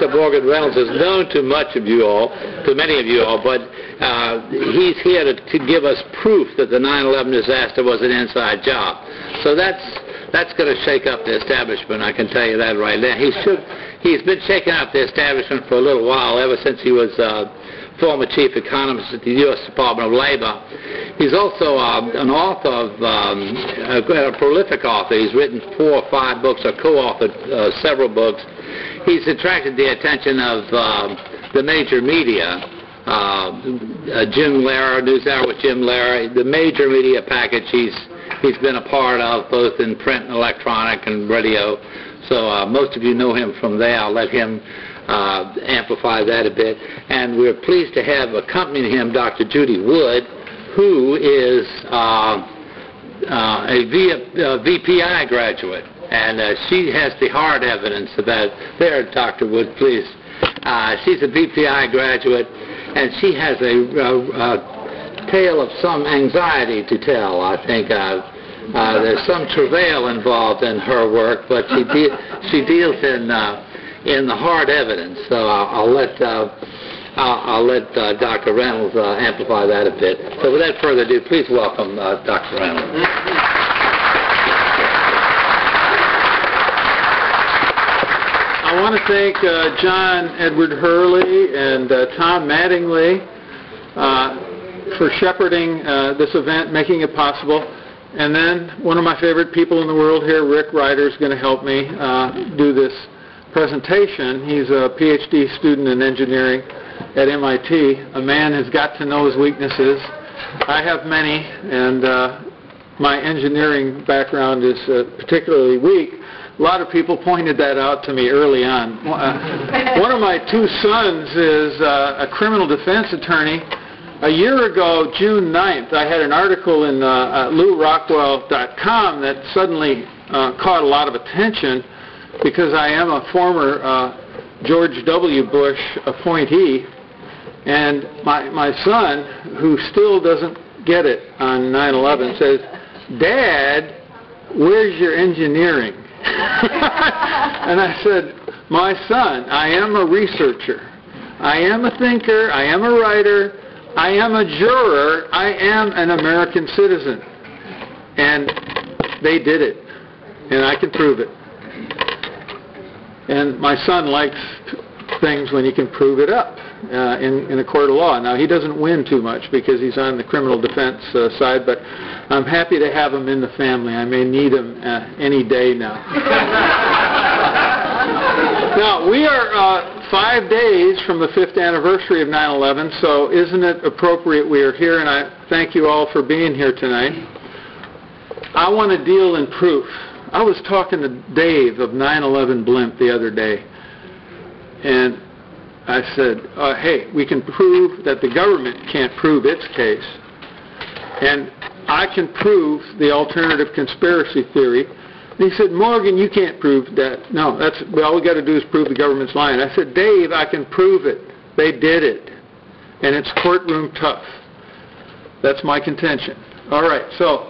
Morgan Reynolds is known to much of you all, to many of you all, but he's here to give us proof that the 9/11 disaster was an inside job. So that's going to shake up the establishment, I can tell you that right now. He's been shaking up the establishment for a little while, ever since he was former chief economist at the U.S. Department of Labor. He's also an author of, a prolific author. He's written 4 or 5 books, or co-authored several books. He's attracted the attention of the major media, Jim Lehrer, NewsHour with Jim Lehrer, the major media package he's been a part of, both in print and electronic and radio. So most of you know him from there. I'll let him amplify that a bit. And we're pleased to have accompanying him Dr. Judy Wood, who is a VPI graduate. And she has the hard evidence of that. There, Dr. Wood, please. She's a VPI graduate, and she has a tale of some anxiety to tell, I think. There's some travail involved in her work, but she deals in the hard evidence. So I'll let Dr. Reynolds amplify that a bit. So without further ado, please welcome Dr. Reynolds. I want to thank John Edward Hurley and Tom Mattingly for shepherding this event, making it possible. And then one of my favorite people in the world here, Rick Ryder, is going to help me do this presentation. He's a PhD student in engineering at MIT. A man has got to know his weaknesses. I have many, and my engineering background is particularly weak. A lot of people pointed that out to me early on. One of my 2 sons is a criminal defense attorney. A year ago, June 9th, I had an article in LewRockwell.com that suddenly caught a lot of attention because I am a former George W. Bush appointee, and my son, who still doesn't get it on 9/11, says, "Dad, where's your engineering?" And I said, "My son, I am a researcher. I am a thinker. I am a writer. I am a juror. I am an American citizen." And they did it. And I can prove it. And my son likes things when you can prove it up in a court of law. Now, he doesn't win too much because he's on the criminal defense side, but I'm happy to have him in the family. I may need him any day now. Now, we are 5 days from the 5th anniversary of 9/11, so isn't it appropriate we are here, and I thank you all for being here tonight. I want to deal in proof. I was talking to Dave of 9/11 Blimp the other day, and I said, hey, we can prove that the government can't prove its case, and I can prove the alternative conspiracy theory. And he said, "Morgan, you can't prove that." No, all we got to do is prove the government's lying. I said, "Dave, I can prove it. They did it. And it's courtroom tough." That's my contention. All right, so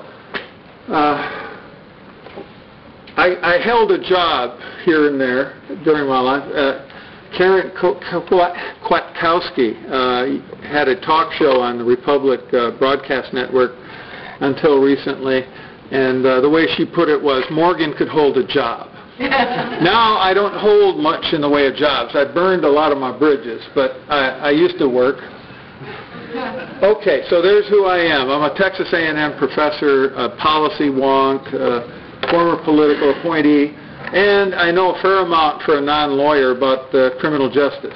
I held a job here and there during my life. Karen Kwiatkowski had a talk show on the Republic Broadcast Network until recently. And the way she put it was, Morgan could hold a job. Now I don't hold much in the way of jobs. I burned a lot of my bridges, but I used to work. Okay, so there's who I am. I'm a Texas A&M professor, a policy wonk, former political appointee, and I know a fair amount for a non-lawyer about criminal justice.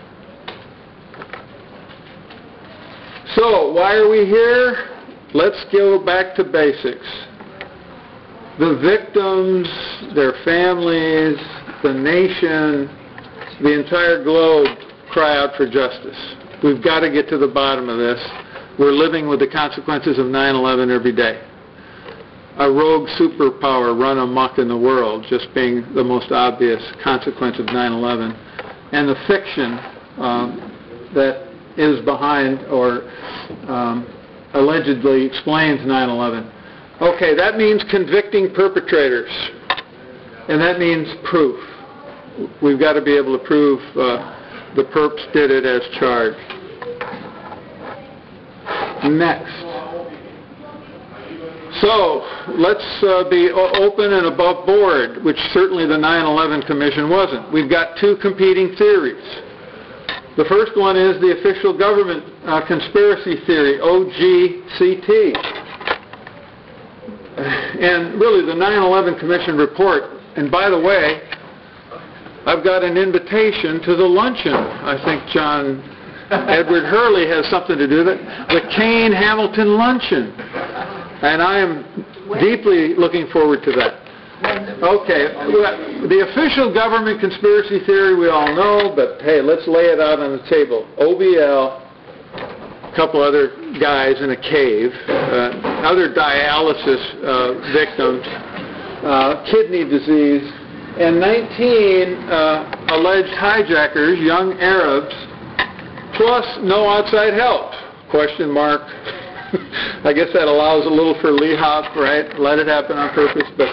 So why are we here? Let's go back to basics. The victims, their families, the nation, the entire globe cry out for justice. We've got to get to the bottom of this. We're living with the consequences of 9/11 every day. A rogue superpower run amok in the world just being the most obvious consequence of 9/11. And the fiction that is behind or allegedly explains 9/11. Okay, that means convicting perpetrators, and that means proof. we've got to be able to prove the perps did it as charged. Next. So let's be open and above board, which certainly the 9/11 Commission wasn't. We've got two competing theories. The first one is the official government conspiracy theory, OGCT. And really the 9/11 Commission report, and by the way, I've got an invitation to the luncheon. I think John Edward Hurley has something to do with it. The Kane Hamilton Luncheon. And I am deeply looking forward to that. Okay, the official government conspiracy theory we all know, but hey, let's lay it out on the table. OBL, a couple other guys in a cave, other dialysis victims, kidney disease, and 19 alleged hijackers, young Arabs, plus no outside help, question mark. I guess that allows a little for Lehop, right? Let it happen on purpose, but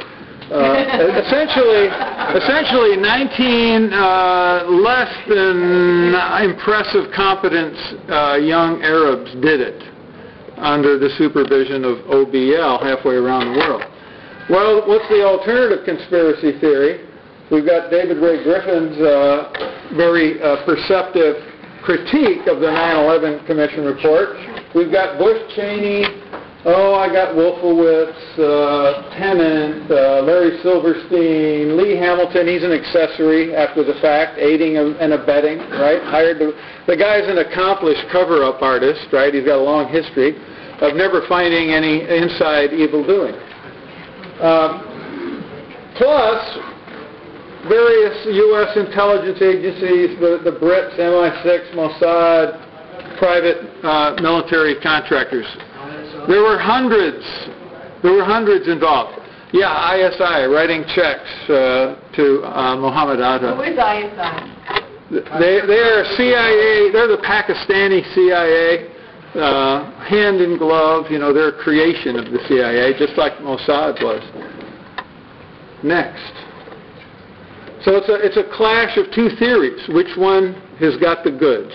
essentially 19 less than impressive competence young Arabs did it under the supervision of OBL halfway around the world. Well, what's the alternative conspiracy theory? We've got David Ray Griffin's very perceptive critique of the 9/11 Commission report. We've got Bush Cheney, I got Wolfowitz, Tennant, Larry Silverstein, Lee Hamilton. He's an accessory after the fact, aiding and abetting, right? Hired the guy's an accomplished cover-up artist, right? He's got a long history of never finding any inside evil doing. Plus, various U.S. intelligence agencies, the Brits, MI6, Mossad, private military contractors. There were hundreds involved. Yeah, ISI writing checks to Mohammed Atta. Who is ISI? They are CIA. They're the Pakistani CIA, hand in glove. You know, they're a creation of the CIA, just like Mossad was. Next. So it's a clash of two theories. Which one has got the goods?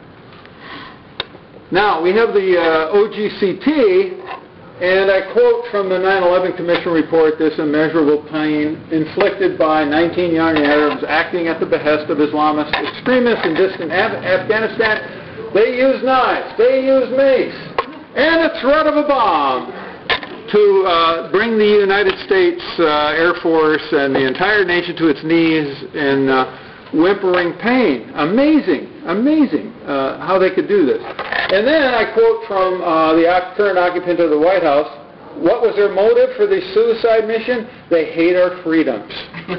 Now, we have the OGCT, and I quote from the 9/11 Commission report, this immeasurable pain inflicted by 19 young Arabs acting at the behest of Islamist extremists in distant Afghanistan. They used knives, they used mace, and the threat of a bomb to bring the United States Air Force and the entire nation to its knees in whimpering pain. Amazing how they could do this. And then I quote from the current occupant of the White House, what was their motive for the suicide mission? They hate our freedoms.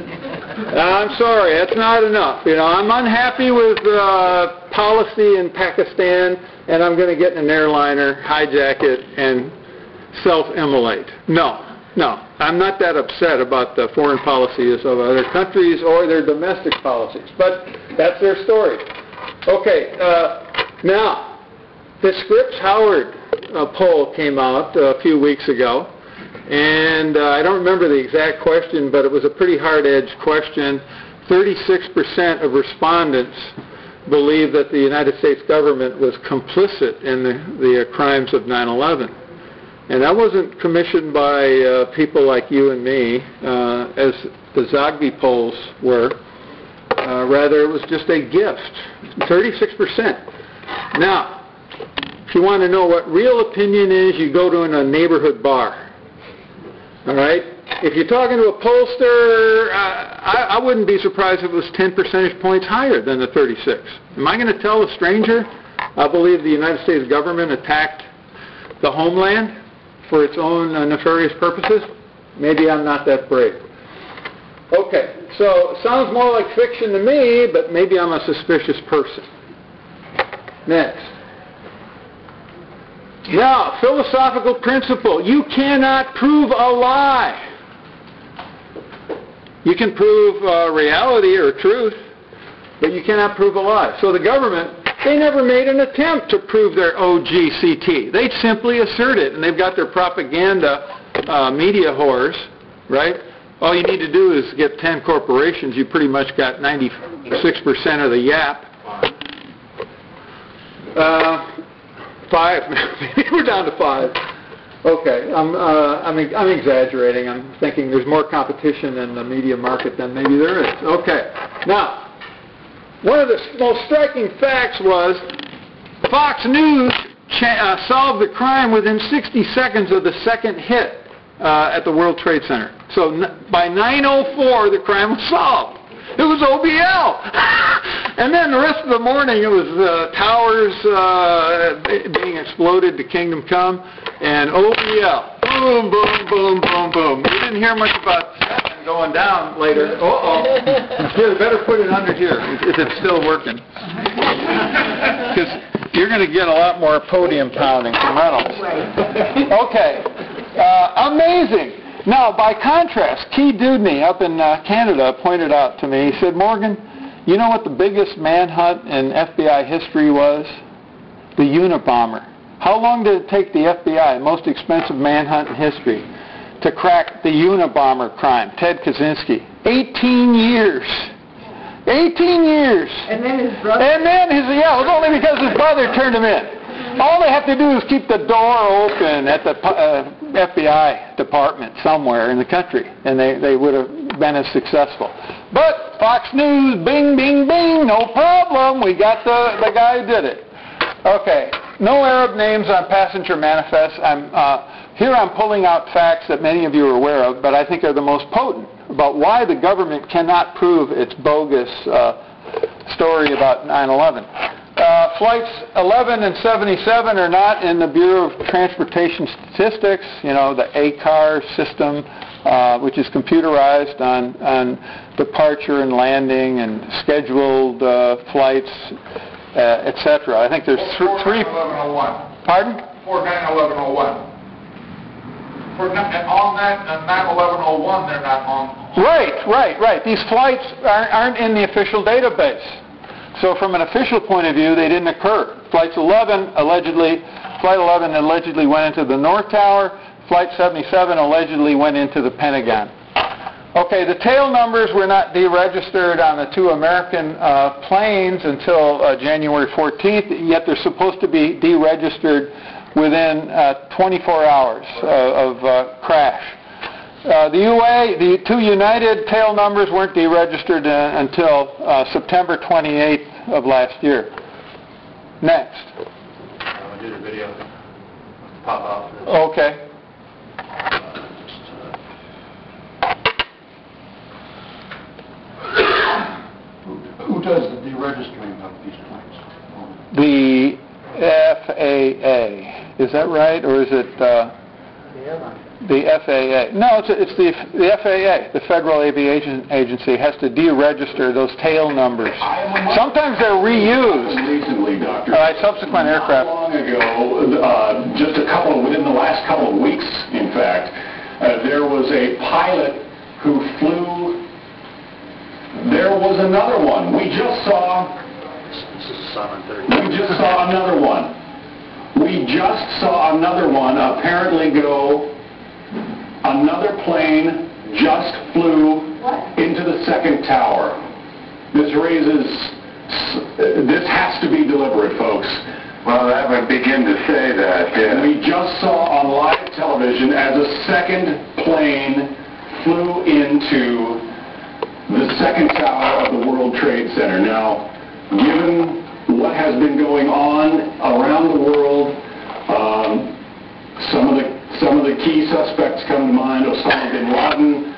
I'm sorry, that's not enough. You know, I'm unhappy with policy in Pakistan, and I'm going to get in an airliner, hijack it, and self-immolate. No, I'm not that upset about the foreign policies of other countries or their domestic policies, but that's their story. Okay, now, the Scripps Howard poll came out a few weeks ago, and I don't remember the exact question, but it was a pretty hard-edged question. 36% of respondents believe that the United States government was complicit in the crimes of 9/11. And that wasn't commissioned by people like you and me, as the Zogby polls were. Rather, it was just a gift. 36%. Now, if you want to know what real opinion is, you go to a neighborhood bar. All right? If you're talking to a pollster, I wouldn't be surprised if it was 10 percentage points higher than the 36. Am I going to tell a stranger I believe the United States government attacked the homeland for its own nefarious purposes? Maybe I'm not that brave. Okay, so it sounds more like fiction to me, but maybe I'm a suspicious person. Next. Now, philosophical principle. You cannot prove a lie. You can prove reality or truth, but you cannot prove a lie. So the government, they never made an attempt to prove their OGCT. They simply assert it, and they've got their propaganda media whores, right, all you need to do is get 10 corporations. You pretty much got 96% of the yap. 5. Maybe we're down to 5. Okay, I'm exaggerating. I'm thinking there's more competition in the media market than maybe there is. Okay, now, one of the most striking facts was Fox News solved the crime within 60 seconds of the second hit at the World Trade Center. So by 9:04, the crime was solved. It was OBL. And then the rest of the morning, it was towers being exploded to Kingdom Come, and OBL. Boom, boom, boom, boom, boom. We didn't hear much about that going down later. Uh-oh. Here, better put it under here if it's still working. Because you're going to get a lot more podium pounding from Reynolds. Okay. Amazing. Now, by contrast, Key Dewdney up in Canada pointed out to me, he said, Morgan, you know what the biggest manhunt in FBI history was? The Unabomber. How long did it take the FBI, most expensive manhunt in history, to crack the Unabomber crime, Ted Kaczynski? 18 years. 18 years. And then his brother? And then it was only because his brother turned him in. All they have to do is keep the door open at the FBI department somewhere in the country, and they would have been as successful. But Fox News, bing, bing, bing, no problem. We got the guy who did it. Okay, no Arab names on passenger manifests. Here I'm pulling out facts that many of you are aware of, but I think are the most potent about why the government cannot prove its bogus story about 9/11. Flights 11 and 77 are not in the Bureau of Transportation Statistics, you know, the ACAR system, which is computerized on departure and landing and scheduled flights, etc. I think there's three... 1101. Pardon? For 9/11/01. For on that 9/11/01, they're not on. Right. These flights aren't in the official database. So from an official point of view, they didn't occur. Flight 11 allegedly went into the North Tower. Flight 77 allegedly went into the Pentagon. Okay, the tail numbers were not deregistered on the 2 American planes until January 14th, yet they're supposed to be deregistered within 24 hours of crash. The 2 United tail numbers weren't deregistered until September 28th of last year. Next. I'll do the video. Pop off. Okay. Who does the deregistering of these planes? The FAA. Is that right, or is it the FAA? No, it's the FAA, the Federal Aviation Agency, has to deregister those tail numbers. Sometimes they're reused. Recently, Doctor. Subsequent aircraft. Not long ago, within the last couple of weeks, in fact, there was a pilot who flew. There was another one. We just saw. This is Simon 30. We just saw another one. Apparently go. Another plane just flew into the second tower. This has to be deliberate, folks. Well, that would begin to say that, yeah. We just saw on live television as a second plane flew into the second tower of the World Trade Center. Now, given what has been going on around the world, some of the key suspects come to mind: Osama bin Laden.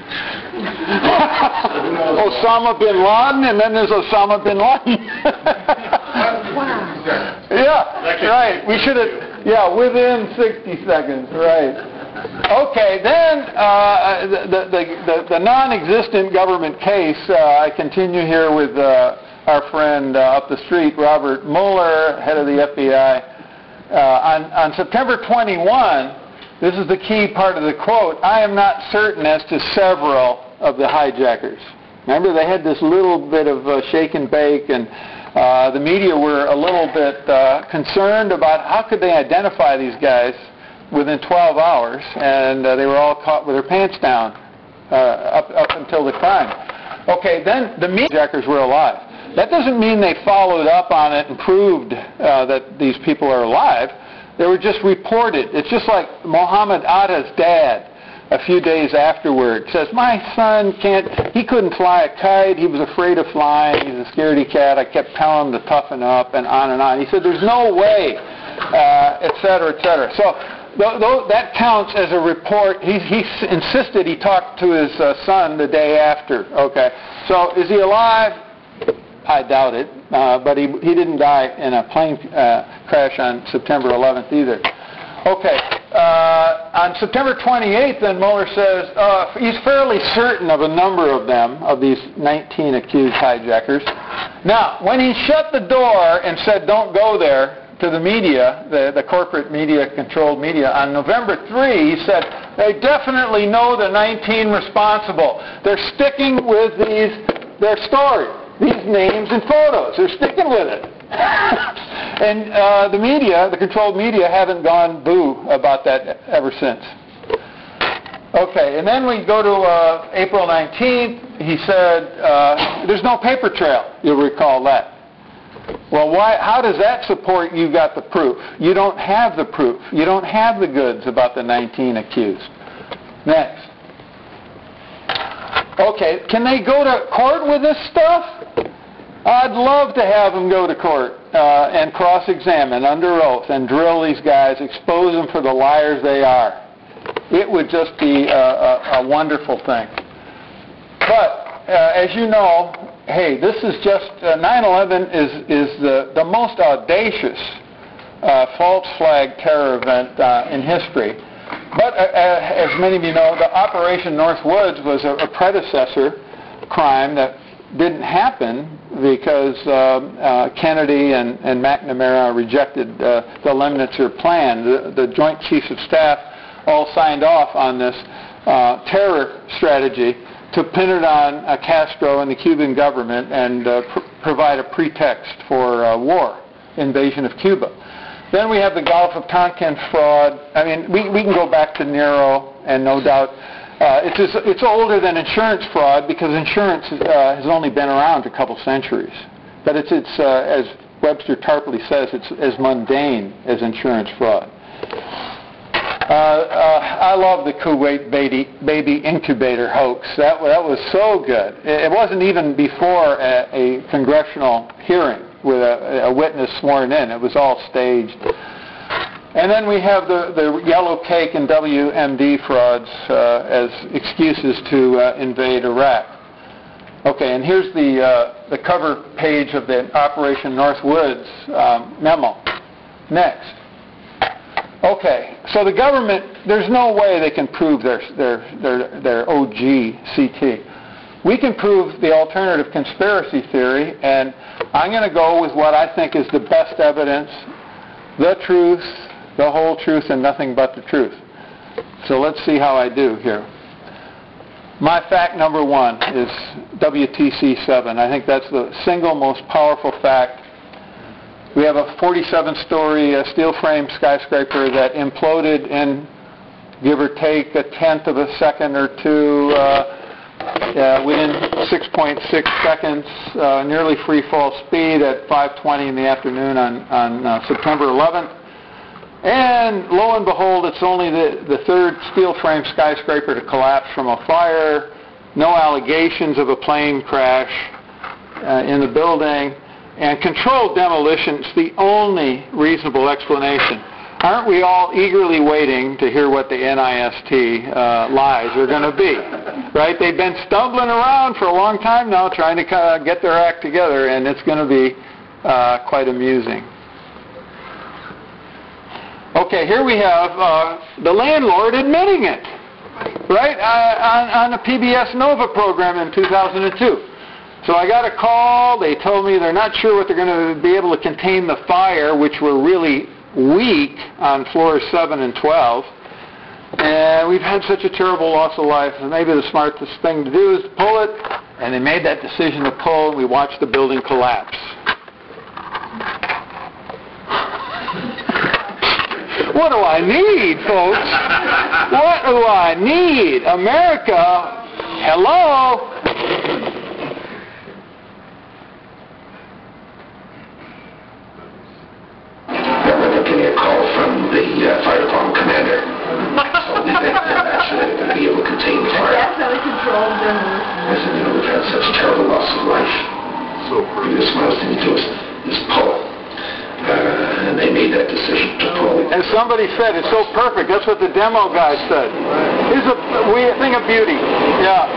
Osama bin Laden, and then there's Osama bin Laden. Wow. Yeah, right. We should have, within 60 seconds, right. Okay, then the non-existent government case, I continue here with our friend up the street, Robert Mueller, head of the FBI. On September 21, this is the key part of the quote, I am not certain as to several of the hijackers. Remember, they had this little bit of shake and bake, and the media were a little bit concerned about how could they identify these guys within 12 hours, and they were all caught with their pants down. up until the crime. Okay, then the hijackers were alive. That doesn't mean they followed up on it and proved that these people are alive. They were just reported. It's just like Muhammad Atta's dad a few days afterward says, my son he couldn't fly a kite, he was afraid of flying, he's a scaredy cat, I kept telling him to toughen up, and on and on. He said, there's no way, et cetera, et cetera. So that counts as a report. He insisted he talked to his son the day after. Okay, so is he alive? I doubt it, but he didn't die in a plane crash on September 11th either. Okay, on September 28th, then Mueller says he's fairly certain of a number of them, of these 19 accused hijackers. Now, when he shut the door and said don't go there to the media, the corporate media, controlled media, on November 3, he said they definitely know the 19 responsible. They're sticking with their story. These names and photos. They're sticking with it. And the media, the controlled media, haven't gone boo about that ever since. Okay, and then we go to April 19th. He said, there's no paper trail. You'll recall that. Well, how does that support you got the proof? You don't have the proof. You don't have the goods about the 19 accused. Next. Okay, can they go to court with this stuff? I'd love to have them go to court and cross-examine under oath and drill these guys, expose them for the liars they are. It would just be a wonderful thing. But, as you know, hey, this is just, 9/11 is the most audacious false flag terror event in history. But as many of you know, the Operation Northwoods was a predecessor crime that didn't happen because Kennedy and McNamara rejected the Lemnitzer plan. The Joint Chiefs of Staff all signed off on this terror strategy to pin it on Castro and the Cuban government and provide a pretext for war, invasion of Cuba. Then we have the Gulf of Tonkin fraud. I mean, we can go back to Nero, and no doubt it's older than insurance fraud because insurance has only been around a couple centuries. But it's as Webster Tarpley says, it's as mundane as insurance fraud. I love the Kuwait baby incubator hoax. That was so good. It wasn't even before a congressional hearing with a witness sworn in. It was all staged. And then we have the yellow cake and WMD frauds as excuses to invade Iraq. Okay, and here's the cover page of the Operation Northwoods memo. Next. Okay, so the government, there's no way they can prove their OGCT. We can prove the alternative conspiracy theory, and I'm going to go with what I think is the best evidence, the truth, the whole truth, and nothing but the truth. So let's see how I do here. My fact number one is WTC-7. I think that's the single most powerful fact. We have a 47-story steel frame skyscraper that imploded in, give or take, a tenth of a second or two within 6.6 seconds, nearly free fall speed at 5:20 in the afternoon on September 11th. And lo and behold, it's only the third steel frame skyscraper to collapse from a fire. No allegations of a plane crash in the building. And controlled demolition is the only reasonable explanation. Aren't we all eagerly waiting to hear what the NIST lies are going to be? Right? They've been stumbling around for a long time now trying to kind of get their act together, and it's going to be quite amusing. Okay, here we have the landlord admitting it, right, on the PBS Nova program in 2002. So I got a call. They told me they're not sure what they're going to be able to contain the fire, which were really weak on floors 7 and 12. And we've had such a terrible loss of life. And maybe the smartest thing to do is to pull it. And they made that decision to pull, and we watched the building collapse. What do I need, folks? What do I need? America Hello? They're getting a call from the fire department commander. So they're actually going to be able to contain the fire. That's how we control demolition. I said, you know, we've had such terrible loss of life. So the smartest thing to do is pull it. And they made that decision to pull it. And somebody said, it's so perfect. That's what the demo guy said. Here's a thing of beauty. Yeah.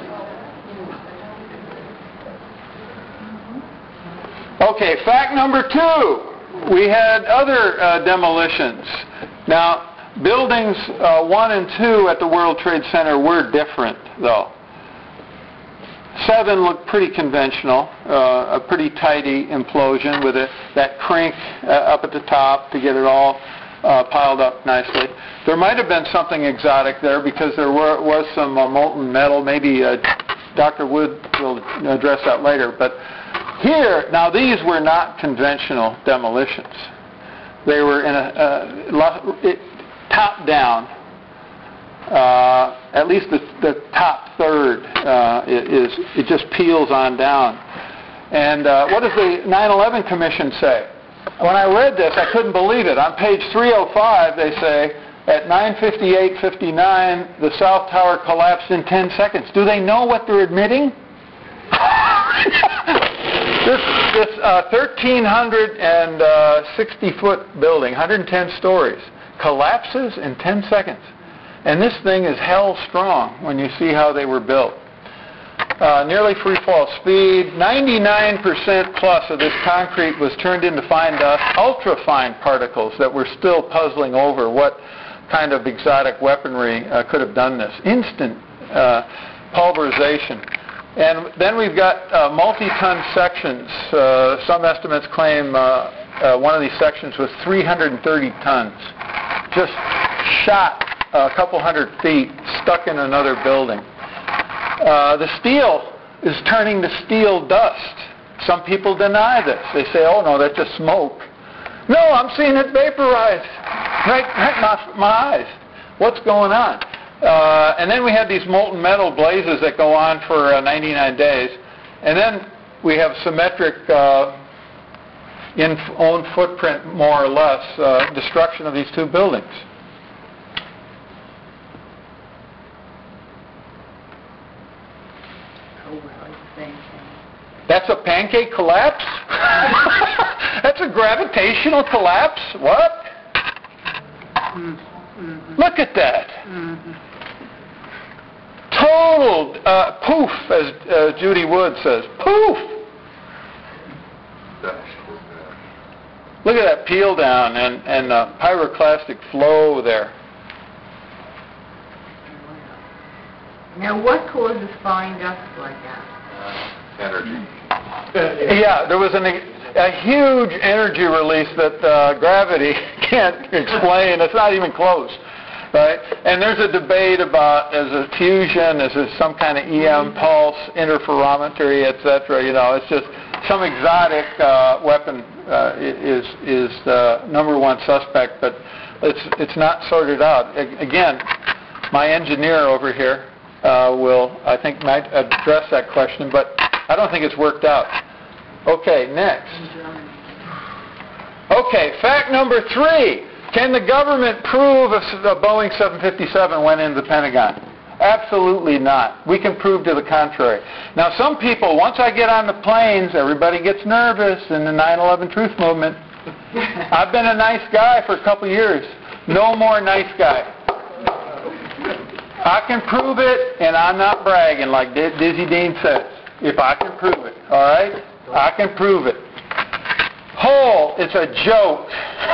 Okay, fact number 2. We had other demolitions. Now, buildings 1 and 2 at the World Trade Center were different, though. 7 looked pretty conventional, a pretty tidy implosion with that crank up at the top to get it all piled up nicely. There might have been something exotic there because there was some molten metal. Maybe Dr. Wood will address that later. But here, now these were not conventional demolitions. They were in top down. At least the top third it just peels on down. And what does the 9/11 Commission say? When I read this, I couldn't believe it. On page 305, they say, at 9:58:59, the South Tower collapsed in 10 seconds. Do they know what they're admitting? This 1,360-foot building, 110 stories, collapses in 10 seconds. And this thing is hell strong when you see how they were built. Nearly free fall speed, 99% plus of this concrete was turned into fine dust, ultra-fine particles that we're still puzzling over what kind of exotic weaponry could have done this. Instant pulverization. And then we've got multi-ton sections. Some estimates claim one of these sections was 330 tons. Just shot a couple hundred feet, stuck in another building. The steel is turning to steel dust. Some people deny this. They say, oh no, that's just smoke. No, I'm seeing it vaporize right in my eyes. What's going on? And then we had these molten metal blazes that go on for 99 days. And then we have symmetric in own footprint, more or less, destruction of these two buildings. That's a pancake collapse? That's a gravitational collapse? What? Look at that. Total poof, as Judy Wood says. Poof! Look at that peel down and pyroclastic flow there. Now, what causes fine dust like that? Energy. Yeah, there was a huge energy release that gravity can't explain. It's not even close, right? And there's a debate about, is it fusion, is it some kind of EM pulse, interferometry, etc. You know, it's just some exotic weapon is the number one suspect, but it's not sorted out. Again, my engineer over here will, I think, might address that question, but I don't think it's worked out. Okay, next. Okay, fact number 3. Can the government prove a Boeing 757 went into the Pentagon? Absolutely not. We can prove to the contrary. Now, some people, once I get on the planes, everybody gets nervous in the 9/11 truth movement. I've been a nice guy for a couple years. No more nice guy. I can prove it, and I'm not bragging like Dizzy Dean says. If I can prove it, all right? I can prove it. Hole, it's a joke.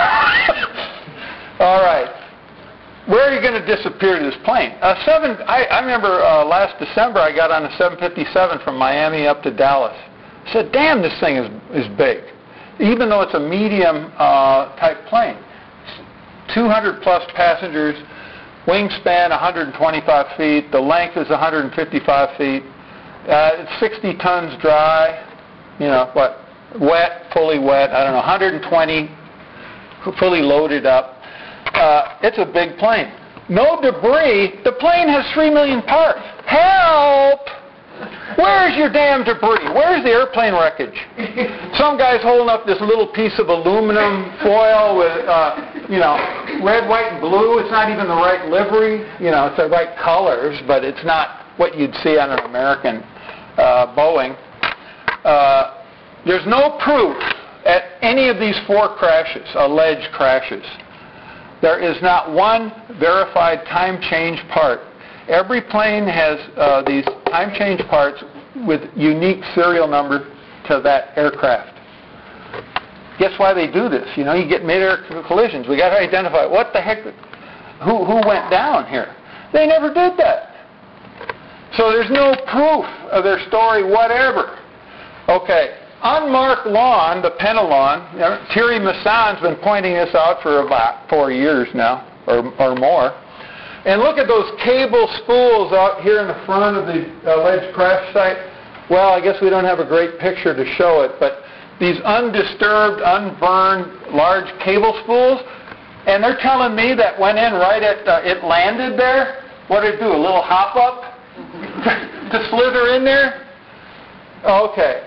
All right. Where are you going to disappear to this plane? I remember last December I got on a 757 from Miami up to Dallas. I said, damn, this thing is big. Even though it's a medium type plane. 200 plus passengers, wingspan 125 feet, the length is 155 feet. It's 60 tons dry, you know, what, wet, fully wet, I don't know, 120 fully loaded up. It's a big plane. No debris. The plane has 3 million parts. Help! Where's your damn debris? Where's the airplane wreckage? Some guy's holding up this little piece of aluminum foil with, red, white, and blue. It's not even the right livery. It's the right colors, but it's not what you'd see on an American Boeing. There's no proof at any of these 4 crashes, alleged crashes. There is not one verified time change part. Every plane has these time change parts with unique serial number to that aircraft. Guess why they do this? You get mid-air collisions. We got to identify what the heck, who went down here. They never did that. So there's no proof of their story whatever. Okay, unmarked lawn, the Pentalon, Thierry Massan's been pointing this out for about 4 years now, or more. And look at those cable spools out here in the front of the alleged crash site. Well, I guess we don't have a great picture to show it, but these undisturbed, unburned, large cable spools, and they're telling me that went in right at, it landed there. What did it do, a little hop up to slither in there? Okay.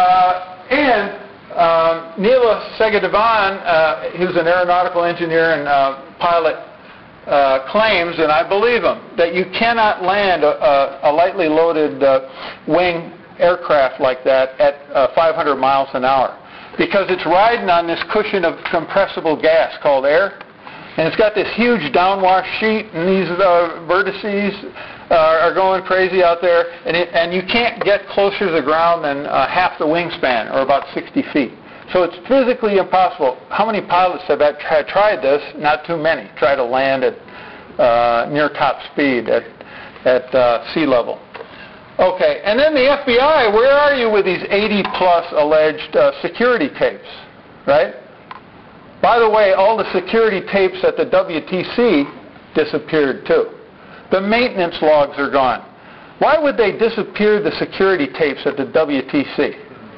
Neela Sagadevan, who's an aeronautical engineer and pilot, claims, and I believe him, that you cannot land a lightly loaded wing aircraft like that at 500 miles an hour because it's riding on this cushion of compressible gas called air, and it's got this huge downwash sheet, and these vertices are going crazy out there, and you can't get closer to the ground than half the wingspan, or about 60 feet. So it's physically impossible. How many pilots have tried this? Not too many. Try to land at near top speed at sea level. Okay, and then the FBI, where are you with these 80-plus alleged security tapes, right? By the way, all the security tapes at the WTC disappeared too. The maintenance logs are gone. Why would they disappear the security tapes at the WTC?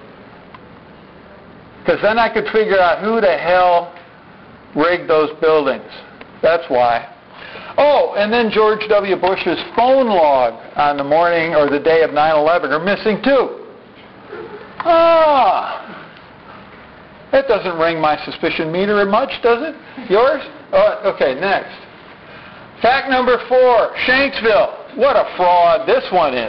Because then I could figure out who the hell rigged those buildings. That's why. Oh, and then George W. Bush's phone log on the morning or the day of 9/11 are missing too. That doesn't ring my suspicion meter much, does it? Yours? Okay, next. Fact number 4, Shanksville. What a fraud this one is.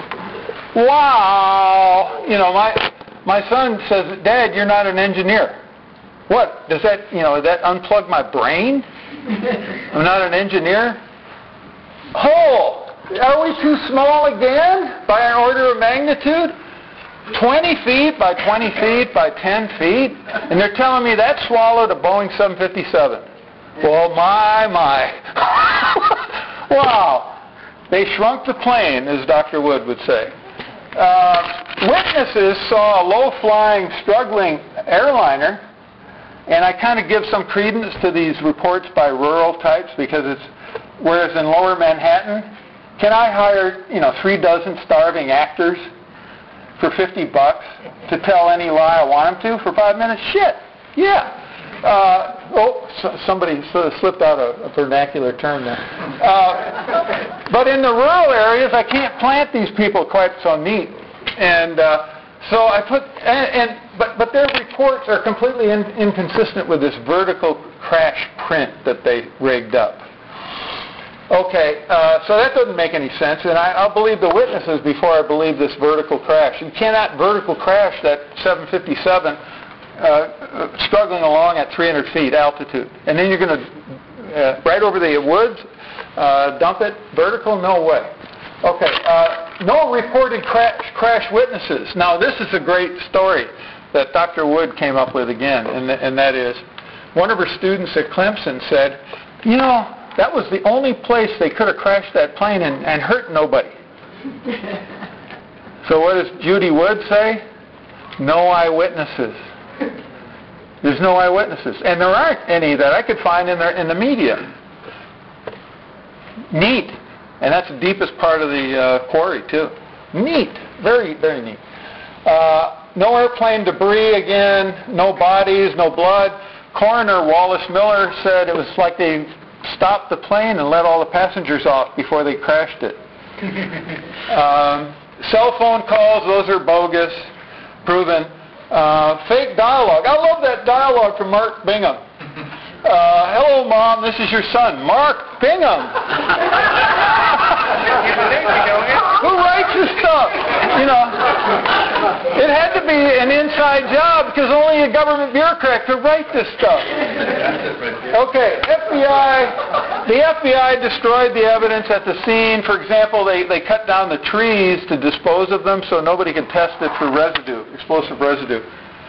Wow. My son says, Dad, you're not an engineer. What? Does that, that unplug my brain? I'm not an engineer? Oh, are we too small again by an order of magnitude? 20 feet by 20 feet by 10 feet? And they're telling me that swallowed a Boeing 757. Well, my. Wow. They shrunk the plane, as Dr. Wood would say. Witnesses saw a low-flying, struggling airliner, and I kind of give some credence to these reports by rural types because it's, whereas in lower Manhattan, can I hire, 3 dozen starving actors for $50 to tell any lie I want them to for 5 minutes? Shit, yeah. Somebody sort of slipped out a vernacular term there. But in the rural areas, I can't plant these people quite so neat. And so I put, but their reports are completely inconsistent with this vertical crash print that they rigged up. Okay, so that doesn't make any sense, and I'll believe the witnesses before I believe this vertical crash. You cannot vertical crash that 757 struggling along at 300 feet altitude. And then you're going to, right over the woods, dump it vertical? No way. Okay, no reported crash witnesses. Now, this is a great story that Dr. Wood came up with again, and that is, one of her students at Clemson said, that was the only place they could have crashed that plane and hurt nobody. So what does Judy Wood say? No eyewitnesses. There's no eyewitnesses. And there aren't any that I could find in the media. Neat. And that's the deepest part of the quarry, too. Neat. Very, very neat. No airplane debris again. No bodies, no blood. Coroner Wallace Miller said it was like they stopped the plane and let all the passengers off before they crashed it. Cell phone calls, those are bogus, proven. Fake dialogue. I love that dialogue from Mark Bingham. Hello, Mom, this is your son, Mark Bingham. Who writes this stuff? You know, it had to be an inside job because only a government bureaucrat could write this stuff. Okay, the FBI destroyed the evidence at the scene. For example, they cut down the trees to dispose of them so nobody could test it for residue, explosive residue.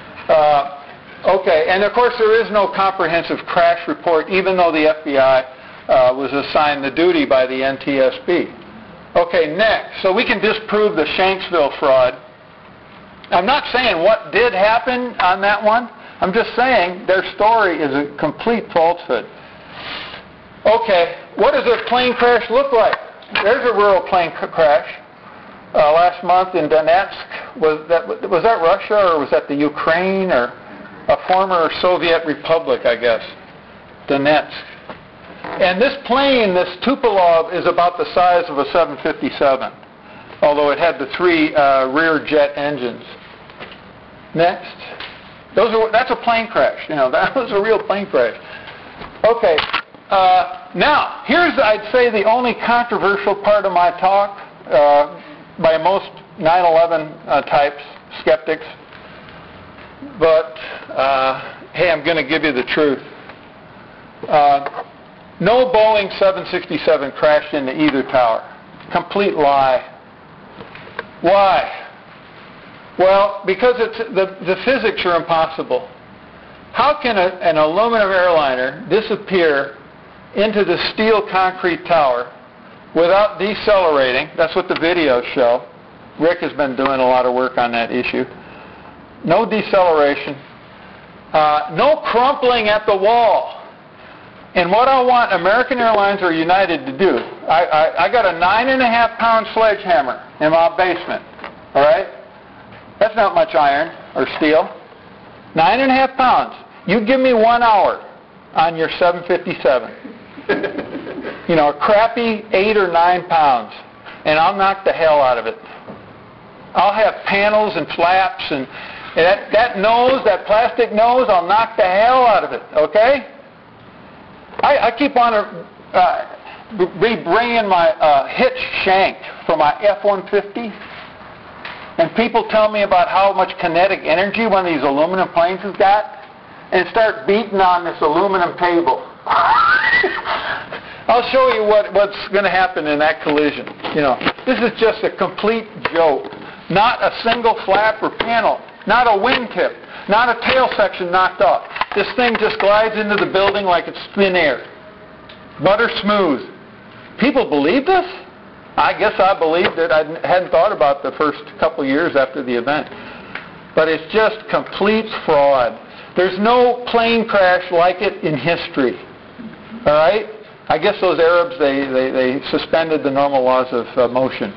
Okay, and of course there is no comprehensive crash report, even though the FBI was assigned the duty by the NTSB. Okay, next. So we can disprove the Shanksville fraud. I'm not saying what did happen on that one. I'm just saying their story is a complete falsehood. Okay, what does a plane crash look like? There's a rural plane crash. Last month in Donetsk. Was that Russia or was that the Ukraine or a former Soviet republic, I guess? Donetsk. And this plane, this Tupolev, is about the size of a 757, although it had the 3 rear jet engines. Next. That's a plane crash. You know, that was a real plane crash. Okay. Now, here's, I'd say, the only controversial part of my talk by most 9/11 types, skeptics. But, hey, I'm going to give you the truth. No Boeing 767 crashed into either tower. Complete lie. Why? Well, because the physics are impossible. How can an aluminum airliner disappear into the steel concrete tower without decelerating? That's what the videos show. Rick has been doing a lot of work on that issue. No deceleration. No crumpling at the wall. And what I want American Airlines or United to do, I got a 9.5-pound sledgehammer in my basement, all right? That's not much iron or steel. 9.5 pounds. You give me 1 hour on your 757. You know, a crappy 8 or 9 pounds, and I'll knock the hell out of it. I'll have panels and flaps, and that nose, that plastic nose, I'll knock the hell out of it, okay? I keep on bringing my hitch shank for my F-150, and people tell me about how much kinetic energy one of these aluminum planes has got, and start beating on this aluminum table. I'll show you what's going to happen in that collision. You know, this is just a complete joke. Not a single flap or panel, not a wingtip, not a tail section knocked off. This thing just glides into the building like it's thin air. Butter smooth. People believe this? I guess I believed it. I hadn't thought about the first couple years after the event. But it's just complete fraud. There's no plane crash like it in history. All right? I guess those Arabs, they suspended the normal laws of motion.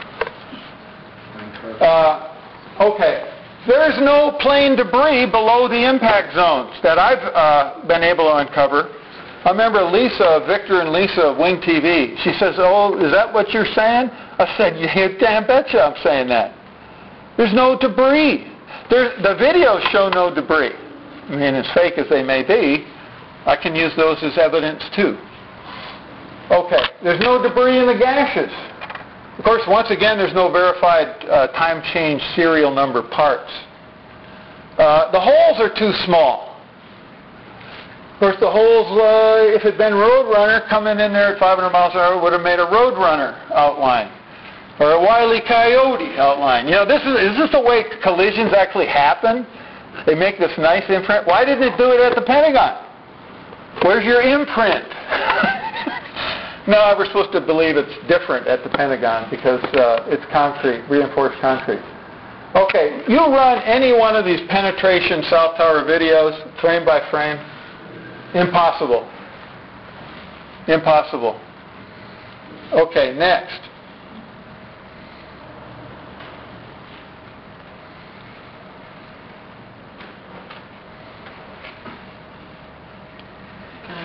Okay. There's no plane debris below the impact zones that I've been able to uncover. I remember Victor and Lisa of Wing TV. She says, "Oh, is that what you're saying?" I said, "Yeah, damn betcha I'm saying that." There's no debris. The videos show no debris. I mean, as fake as they may be, I can use those as evidence too. Okay, there's no debris in the gashes. Of course, once again, there's no verified time change serial number parts. The holes are too small. Of course, the holes, if it had been Roadrunner coming in there at 500 miles an hour, would have made a Roadrunner outline or a Wile E. Coyote outline. You know, is this the way collisions actually happen? They make this nice imprint. Why didn't it do it at the Pentagon? Where's your imprint? No, we're supposed to believe it's different at the Pentagon because it's concrete, reinforced concrete. Okay, you run any one of these penetration South Tower videos, frame by frame. Impossible. Impossible. Okay, next.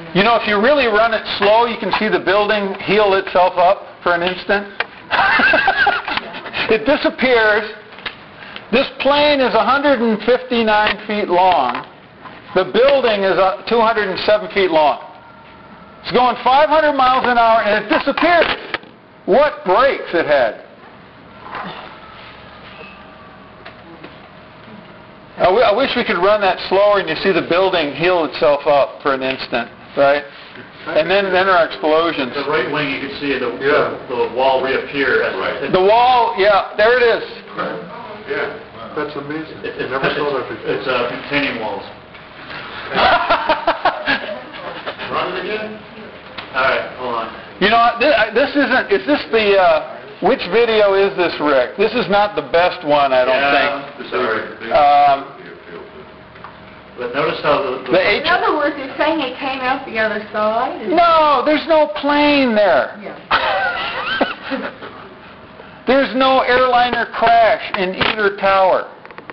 You know, if you really run it slow, you can see the building heal itself up for an instant. It disappears. This plane is 159 feet long. The building is 207 feet long. It's going 500 miles an hour and it disappeared. What brakes it had. I wish we could run that slower and you see the building heal itself up for an instant, right? And then there are explosions. The right wing, you can see the wall reappear. The wall, yeah, there it is. Yeah. That's amazing. It's retaining walls. Run it again? All right, hold on. You know, this isn't, is this the, which video is this, Rick? This is not the best one, I don't think. Sorry. But notice how In other words, you're saying it came out the other side? No, there's no plane there. Yeah. There's no airliner crash in either tower.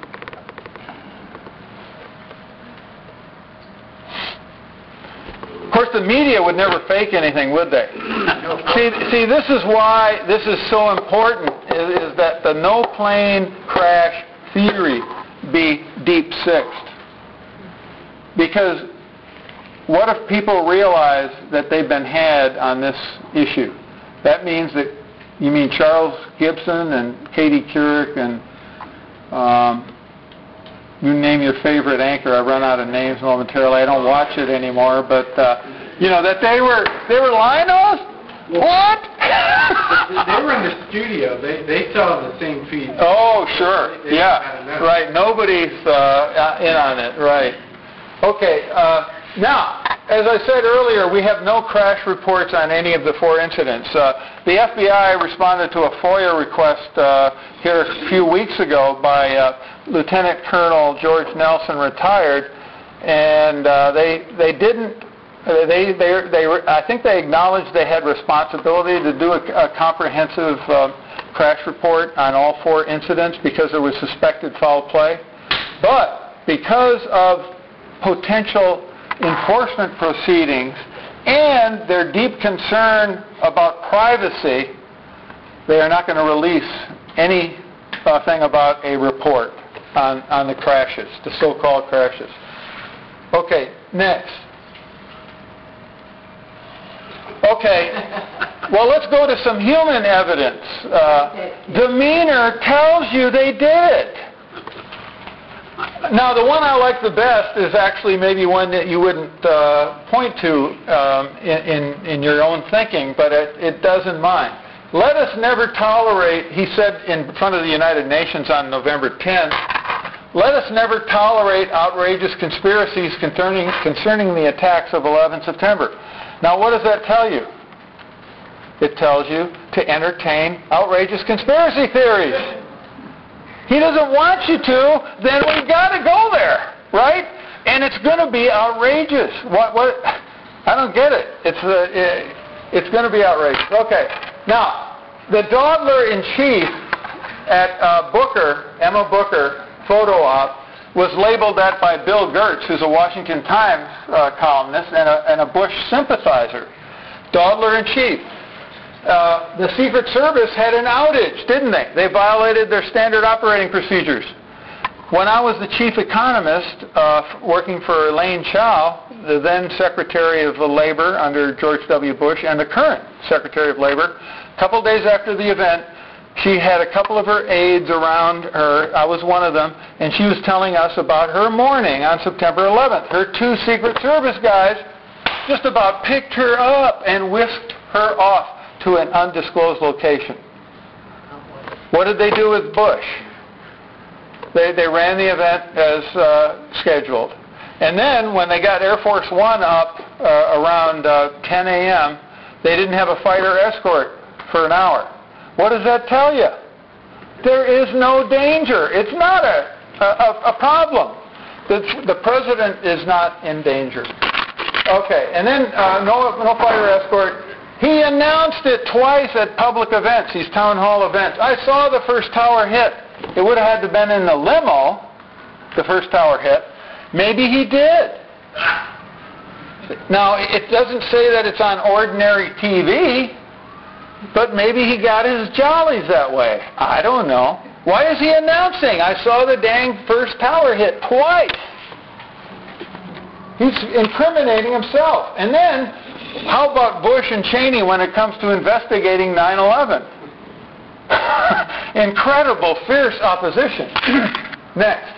Of course, the media would never fake anything, would they? See, this is why this is so important, is that the no-plane crash theory be deep-sixed. Because what if people realize that they've been had on this issue? That means that, you mean Charles Gibson and Katie Couric and you name your favorite anchor. I run out of names momentarily. I don't watch it anymore, but you know that they were lying to us. What? They were in the studio. They saw the same feed. Oh, sure. Yeah. Right. Nobody's in on it. Right. Okay. Now, as I said earlier, we have no crash reports on any of the 4 incidents. The FBI responded to a FOIA request here a few weeks ago by Lieutenant Colonel George Nelson, retired, and they didn't. I think they acknowledged they had responsibility to do a comprehensive crash report on all 4 incidents because there was suspected foul play. But because of potential enforcement proceedings and their deep concern about privacy, they are not going to release anything about a report on the crashes, the so-called crashes. Okay, next. Okay, well, let's go to some human evidence. Demeanor tells you they did it. Now, the one I like the best is actually maybe one that you wouldn't point to in your own thinking, but it does in mine. Let us never tolerate, he said in front of the United Nations on November 10th, let us never tolerate outrageous conspiracies concerning the attacks of 11 September. Now, what does that tell you? It tells you to entertain outrageous conspiracy theories. He doesn't want you to, then we've got to go there, right? And it's going to be outrageous. What? I don't get it. It's going to be outrageous. Okay. Now, the Dawdler-in-Chief at Emma Booker photo op was labeled that by Bill Gertz, who's a Washington Times columnist and a Bush sympathizer. Dawdler-in-Chief. The Secret Service had an outage, didn't they? They violated their standard operating procedures. When I was the chief economist working for Elaine Chao, the then Secretary of Labor under George W. Bush and the current Secretary of Labor, a couple days after the event, she had a couple of her aides around her. I was one of them, and she was telling us about her morning on September 11th. Her 2 Secret Service guys just about picked her up and whisked her off to an undisclosed location. What did they do with Bush? They ran the event as scheduled. And then when they got Air Force One up around 10 a.m., they didn't have a fighter escort for an hour. What does that tell you? There is no danger. It's not a problem. The president is not in danger. Okay, and then no fighter escort. He announced it twice at public events, these town hall events. I saw the first tower hit. It would have had to have been in the limo, the first tower hit. Maybe he did. Now, it doesn't say that it's on ordinary TV, but maybe he got his jollies that way. I don't know. Why is he announcing? I saw the dang first tower hit twice. He's incriminating himself. And then, how about Bush and Cheney when it comes to investigating 9/11? Incredible, fierce opposition. Next.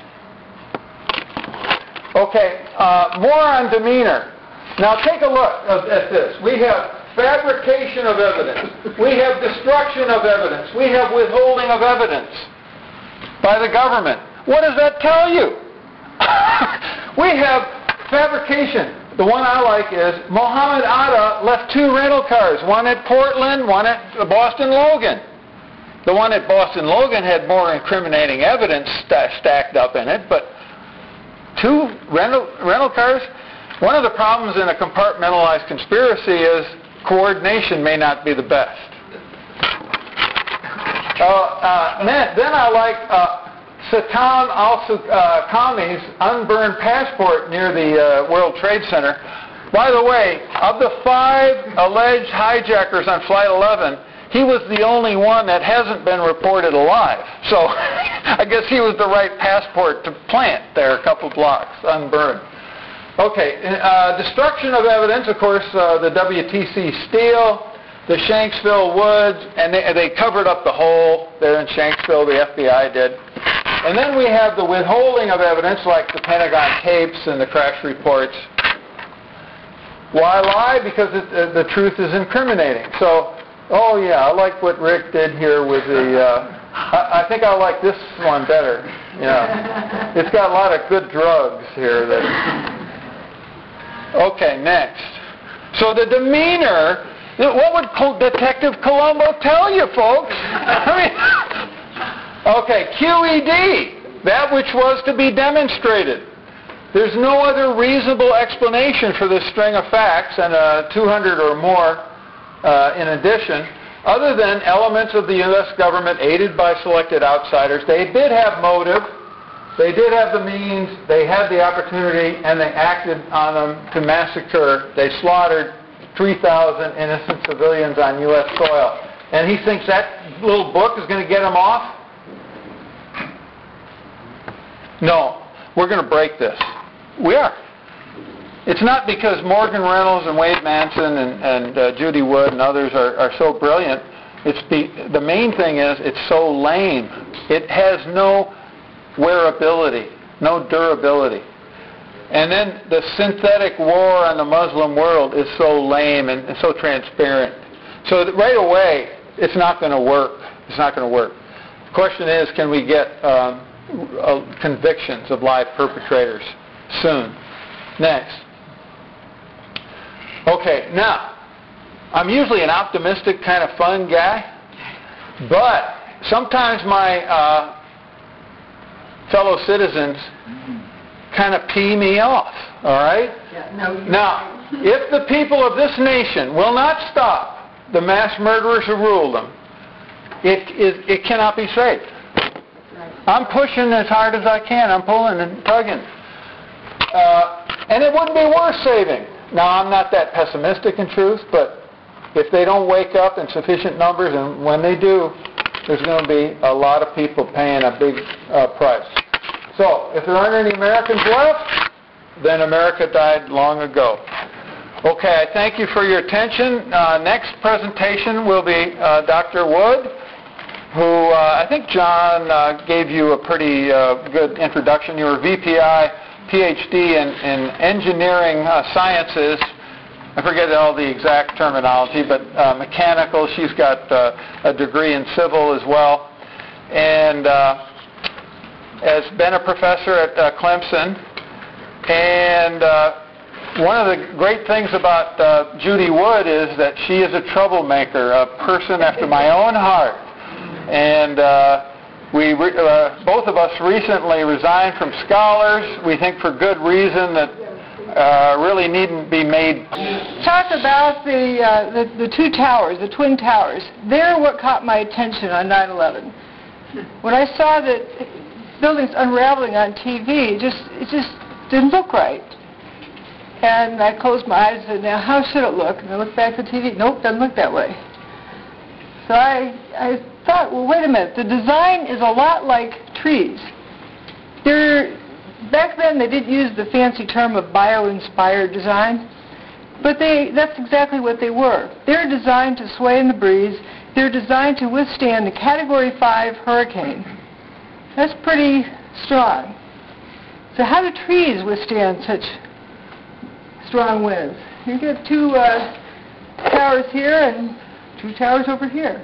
Okay, more on demeanor. Now take a look at this. We have fabrication of evidence. We have destruction of evidence. We have withholding of evidence by the government. What does that tell you? We have fabrication. The one I like is Mohammed Atta left 2 rental cars, one at Portland, one at Boston Logan. The one at Boston Logan had more incriminating evidence stacked up in it, but 2 rental cars? One of the problems in a compartmentalized conspiracy is coordination may not be the best. Then I like Saddam al-Khamenei's unburned passport near the World Trade Center. By the way, of the 5 alleged hijackers on Flight 11, he was the only one that hasn't been reported alive. So I guess he was the right passport to plant there a couple blocks, unburned. Okay, destruction of evidence, of course, the WTC Steel, the Shanksville Woods, and they covered up the hole there in Shanksville, the FBI did. And then we have the withholding of evidence like the Pentagon tapes and the crash reports. Why lie? Because the truth is incriminating. So, oh yeah, I like what Rick did here with the, I think I like this one better. Yeah, it's got a lot of good drugs here. Okay, next. So the demeanor, what would Detective Columbo tell you, folks? Okay, QED, that which was to be demonstrated. There's no other reasonable explanation for this string of facts, and 200 or more in addition, other than elements of the U.S. government aided by selected outsiders. They did have motive. They did have the means, they had the opportunity, and they acted on them to massacre. They slaughtered 3,000 innocent civilians on U.S. soil. And he thinks that little book is going to get him off? No, we're going to break this. We are. It's not because Morgan Reynolds and Wade Manson and Judy Wood and others are so brilliant. It's the main thing is it's so lame. It has no wearability, no durability. And then the synthetic war on the Muslim world is so lame and so transparent. So that right away, it's not going to work. It's not going to work. The question is, can we get convictions of live perpetrators soon? Next. Okay, now, I'm usually an optimistic kind of fun guy, but sometimes my fellow citizens kind of pee me off, all right? Yeah, no, now, if the people of this nation will not stop the mass murderers who rule them, it cannot be saved. Right. I'm pushing as hard as I can. I'm pulling and tugging. And it wouldn't be worth saving. Now, I'm not that pessimistic in truth, but if they don't wake up in sufficient numbers, and when they do, there's going to be a lot of people paying a big price. So, if there aren't any Americans left, then America died long ago. Okay, I thank you for your attention. Next presentation will be Dr. Wood, who I think John gave you a pretty good introduction. You were VPI, PhD in engineering sciences. I forget all the exact terminology, but mechanical. She's got a degree in civil as well. And has been a professor at Clemson. And one of the great things about Judy Wood is that she is a troublemaker, a person after my own heart. And both of us recently resigned from Scholars. We think for good reason that really needn't be made. Talk about the 2 towers, the Twin Towers. They're what caught my attention on 9/11. When I saw that buildings unraveling on TV, it just didn't look right. And I closed my eyes and said, now how should it look? And I looked back at the TV. Nope, doesn't look that way. So I thought, well, wait a minute. The design is a lot like trees. Back then, they didn't use the fancy term of bio-inspired design, but that's exactly what they were. They're designed to sway in the breeze. They're designed to withstand a Category 5 hurricane. That's pretty strong. So how do trees withstand such strong winds? You get two towers here and two towers over here.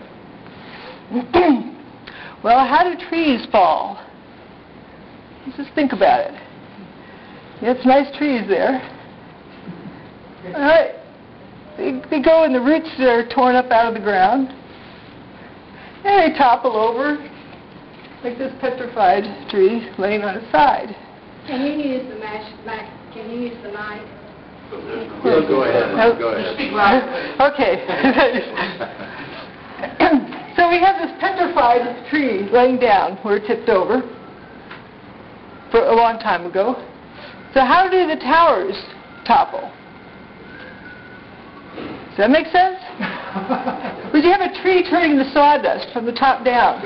Well, how do trees fall? Let's just think about it. It's nice trees there. All right. They go and the roots are torn up out of the ground. And they topple over, like this petrified tree laying on its side. Can you use the can you use the mic? Well, go ahead. Go ahead. Okay. So we have this petrified tree laying down where it tipped over for a long time ago. So how do the towers topple? Does that make sense? Would you have a tree turning the sawdust from the top down?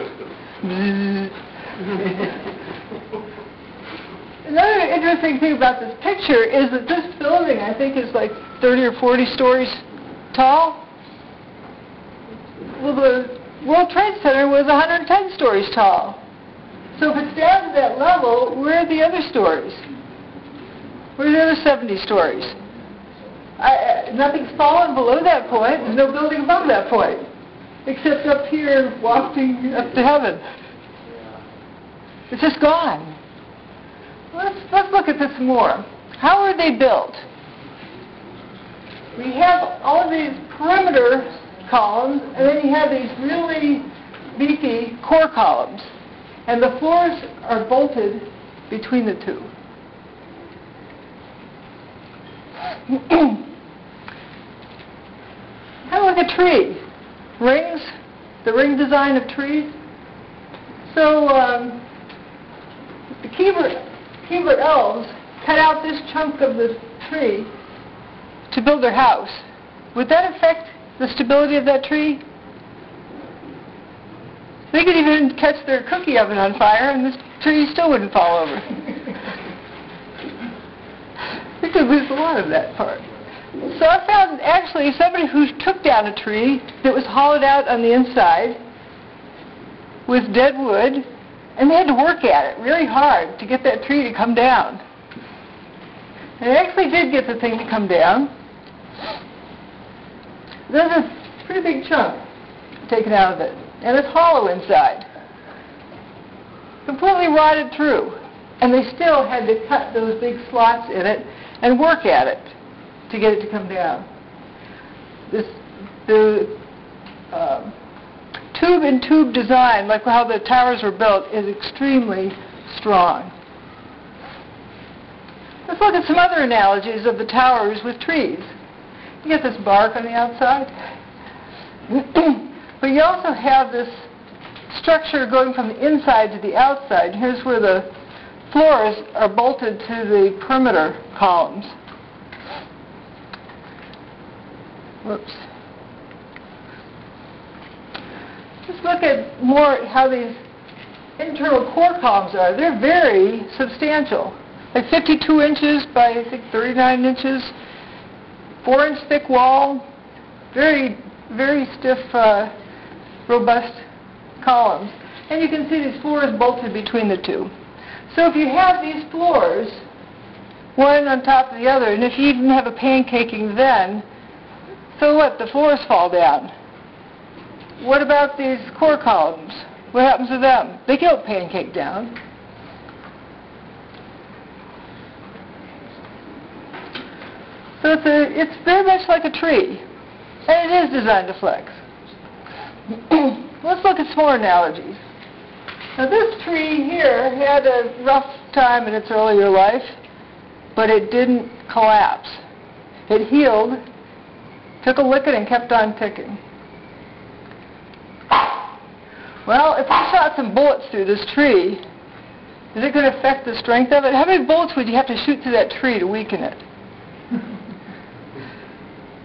Another interesting thing about this picture is that this building, I think, is like 30 or 40 stories tall. Well, the World Trade Center was 110 stories tall. So if it's down to that level, where are the other stories? Where are the other 70 stories? Nothing's fallen below that point. There's no building above that point, except up here, wafting up to heaven. It's just gone. Let's look at this more. How are they built? We have all of these perimeter columns, and then you have these really beefy core columns. And the floors are bolted between the two. Kind of like a tree. Rings, the ring design of trees. So the Keebler elves cut out this chunk of the tree to build their house. Would that affect the stability of that tree? They could even catch their cookie oven on fire and this tree still wouldn't fall over. We could lose a lot of that part. So I found actually somebody who took down a tree that was hollowed out on the inside with dead wood, and they had to work at it really hard to get that tree to come down. And they actually did get the thing to come down. There's a pretty big chunk taken out of it, and it's hollow inside. Completely rotted through. And they still had to cut those big slots in it and work at it to get it to come down. The tube-in-tube design, like how the towers were built, is extremely strong. Let's look at some other analogies of the towers with trees. You get this bark on the outside, but you also have this structure going from the inside to the outside. Here's where the floors are bolted to the perimeter columns. Whoops. Let's look at more how these internal core columns are. They're very substantial. Like 52 inches by, I think, 39 inches, 4-inch thick wall, very, very stiff, robust columns. And you can see these floors bolted between the two. So if you have these floors, one on top of the other, and if you even have a pancaking then, so what? The floors fall down. What about these core columns? What happens to them? They don't pancake down. So it's very much like a tree, and it is designed to flex. Let's look at some more analogies. Now this tree here had a rough time in its earlier life, but it didn't collapse. It healed, took a licking, and kept on ticking. Well, if we shot some bullets through this tree, is it going to affect the strength of it? How many bullets would you have to shoot through that tree to weaken it?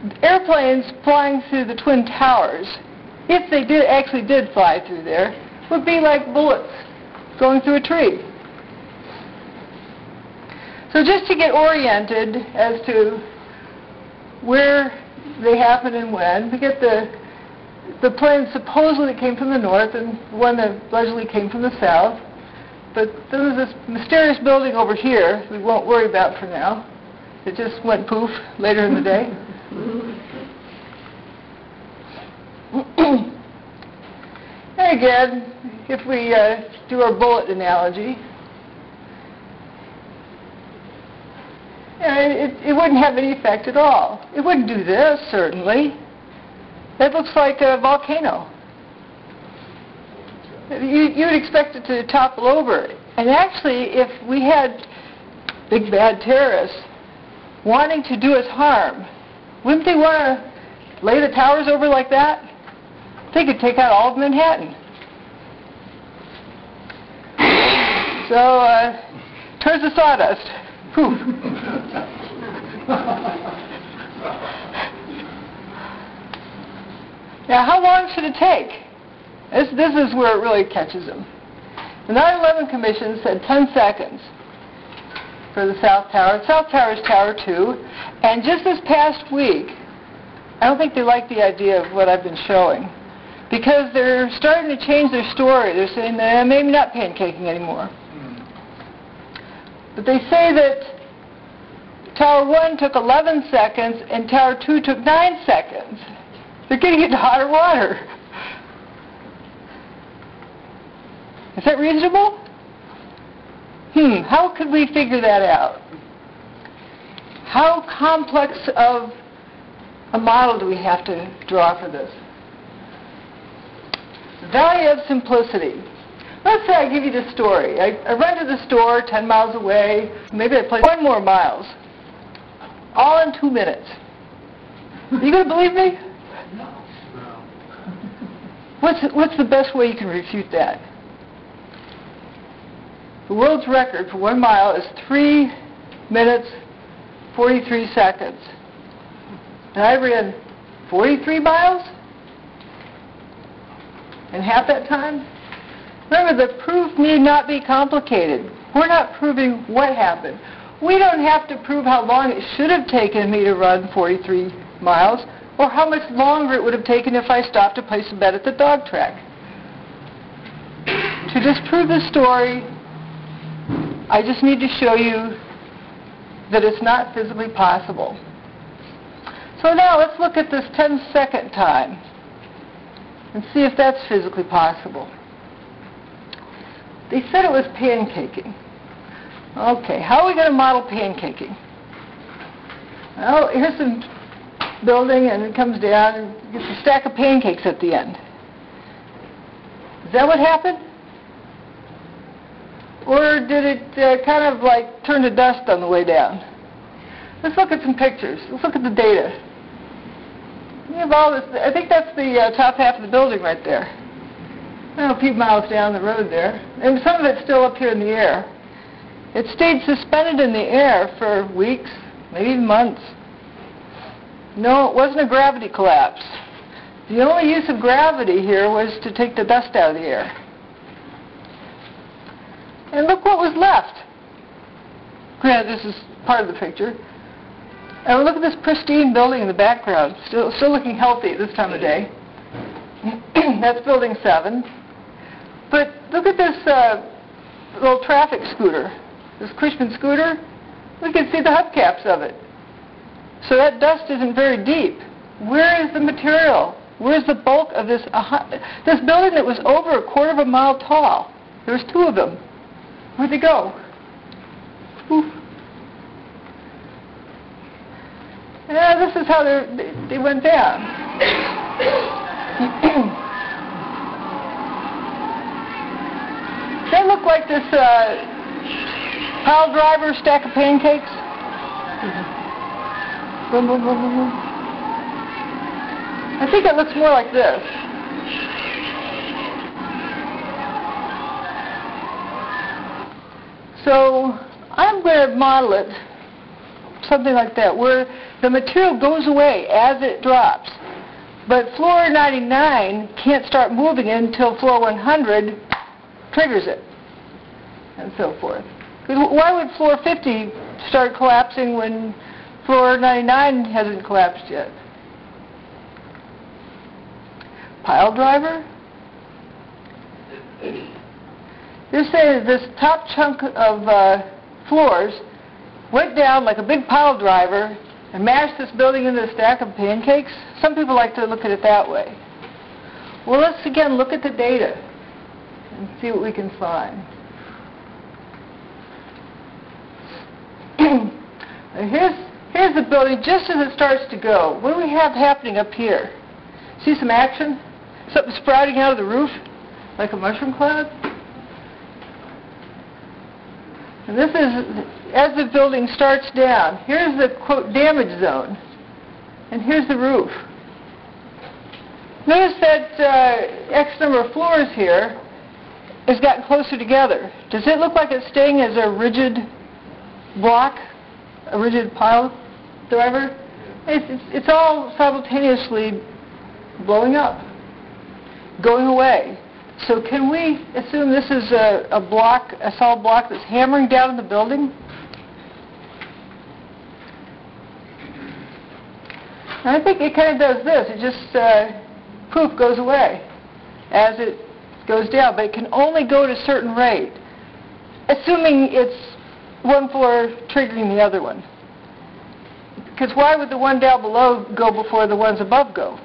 airplanes flying through the Twin Towers, if they actually did fly through there, would be like bullets going through a tree. So just to get oriented as to where they happen and when, we get the plane supposedly came from the north and one that allegedly came from the south. But then there's this mysterious building over here we won't worry about for now. It just went poof later in the day. And again, if we do our bullet analogy, it wouldn't have any effect at all. It wouldn't do this, certainly. That looks like a volcano. You would expect it to topple over. And actually, if we had big bad terrorists wanting to do us harm, wouldn't they want to lay the towers over like that? They could take out all of Manhattan. So, towards the sawdust. Whew. Now, how long should it take? This is where it really catches them. The 9/11 Commission said 10 seconds for the South Tower. South Tower is Tower 2. And just this past week, I don't think they like the idea of what I've been showing, because they're starting to change their story. They're saying they're maybe not pancaking anymore. But they say that Tower 1 took 11 seconds and Tower 2 took 9 seconds. They're getting into hotter water. Is that reasonable? How could we figure that out? How complex of a model do we have to draw for this? The value of simplicity. Let's say I give you this story. I run to the store 10 miles away. Maybe I play 1 more miles. All in 2 minutes. Are you going to believe me? No. What's the best way you can refute that? The world's record for 1 mile is 3 minutes, 43 seconds. And I ran 43 miles in half that time. Remember, the proof need not be complicated. We're not proving what happened. We don't have to prove how long it should have taken me to run 43 miles or how much longer it would have taken if I stopped to place a bet at the dog track. To disprove the story, I just need to show you that it's not physically possible. So now let's look at this 10-second time and see if that's physically possible. They said it was pancaking. Okay, how are we going to model pancaking? Well, here's some building and it comes down and gets a stack of pancakes at the end. Is that what happened? Or did it kind of like turn to dust on the way down? Let's look at some pictures. Let's look at the data. You have all this. I think that's the top half of the building right there. A few miles down the road there. And some of it's still up here in the air. It stayed suspended in the air for weeks, maybe even months. No, it wasn't a gravity collapse. The only use of gravity here was to take the dust out of the air. And look what was left. Granted, this is part of the picture. And look at this pristine building in the background, still looking healthy at this time of day. That's Building 7. But look at this little traffic scooter, this Cushman scooter. We can see the hubcaps of it. So that dust isn't very deep. Where is the material? Where's the bulk of this building that was over 1/4 mile tall? There was 2 of them. Where'd they go? Oof. Yeah, this is how they went down. They look like this pile driver stack of pancakes. Boom, boom, boom, boom, boom. I think it looks more like this. So I'm going to model it something like that, where the material goes away as it drops. But floor 99 can't start moving until floor 100 triggers it, and so forth. 'Cause why would floor 50 start collapsing when floor 99 hasn't collapsed yet? Pile driver? They're saying this top chunk of floors went down like a big pile driver and mashed this building into a stack of pancakes. Some people like to look at it that way. Well, let's again look at the data and see what we can find. Here's the building just as it starts to go. What do we have happening up here? See some action? Something sprouting out of the roof like a mushroom cloud? And this is, as the building starts down, here's the, quote, damage zone, and here's the roof. Notice that X number of floors here has gotten closer together. Does it look like it's staying as a rigid block, a rigid pile driver? It's all simultaneously blowing up, going away. So can we assume this is a block, a solid block that's hammering down in the building? And I think it kind of does this. It just, poof, goes away as it goes down. But it can only go at a certain rate, assuming it's one floor triggering the other one. Because why would the one down below go before the ones above go?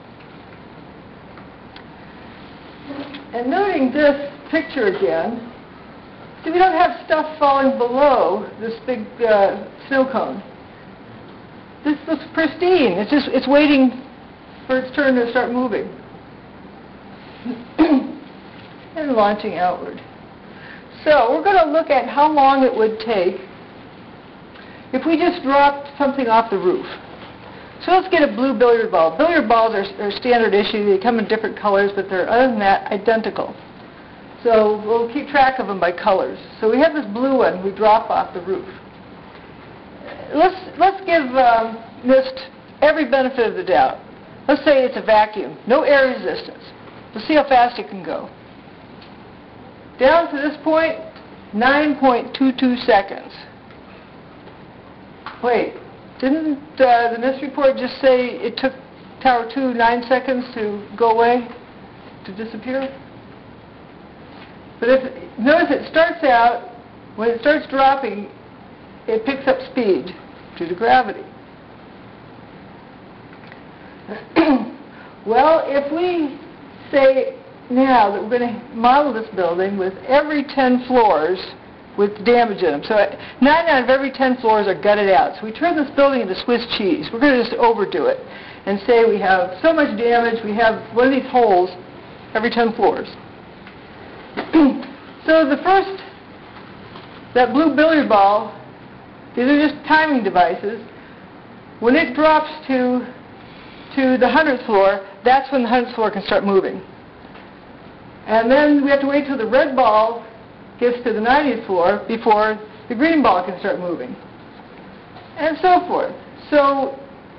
And noting this picture again, see, we don't have stuff falling below this big snow cone. This looks pristine. It's waiting for its turn to start moving and launching outward. So we're going to look at how long it would take if we just dropped something off the roof. So let's get a blue billiard ball. Billiard balls are standard issue. They come in different colors, but they're, other than that, identical. So we'll keep track of them by colors. So we have this blue one we drop off the roof. Let's give NIST every benefit of the doubt. Let's say it's a vacuum, no air resistance. Let's see how fast it can go. Down to this point, 9.22 seconds. Wait. Didn't the NIST report just say it took Tower 2 9 seconds to go away, to disappear? But notice it starts out, when it starts dropping, it picks up speed due to gravity. Well, if we say now that we're going to model this building with every 10 floors with damage in them. So 9 out of every 10 floors are gutted out. So we turn this building into Swiss cheese. We're going to just overdo it and say we have so much damage, we have one of these holes every 10 floors. So the first, that blue billiard ball, these are just timing devices. When it drops to the 100th floor, that's when the 100th floor can start moving. And then we have to wait till the red ball gets to the 90th floor before the green ball can start moving, and so forth. So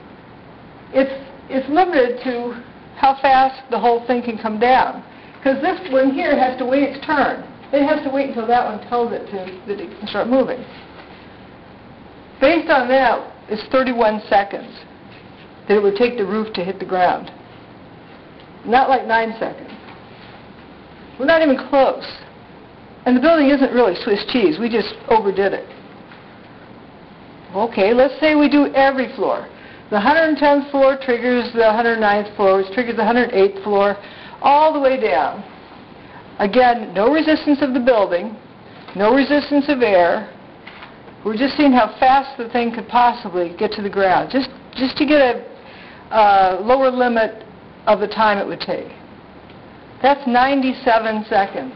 it's limited to how fast the whole thing can come down, because this one here has to wait its turn. It has to wait until that one tells it that it can start moving. Based on that, it's 31 seconds that it would take the roof to hit the ground. Not like 9 seconds. We're not even close. And the building isn't really Swiss cheese. We just overdid it. Okay, let's say we do every floor. The 110th floor triggers the 109th floor, which triggers the 108th floor, all the way down. Again, no resistance of the building, no resistance of air. We're just seeing how fast the thing could possibly get to the ground, just to get a lower limit of the time it would take. That's 97 seconds.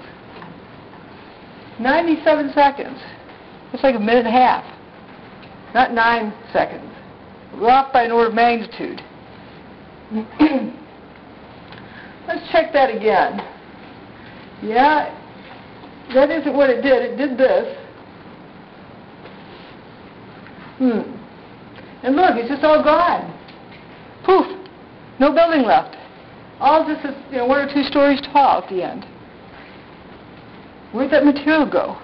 97 seconds. It's like a minute and a half. Not 9 seconds. We're off by an order of magnitude. Let's check that again. Yeah, that isn't what it did. It did this. And look, it's just all gone. Poof! No building left. All this is, 1 or 2 stories tall at the end. Where'd that material go?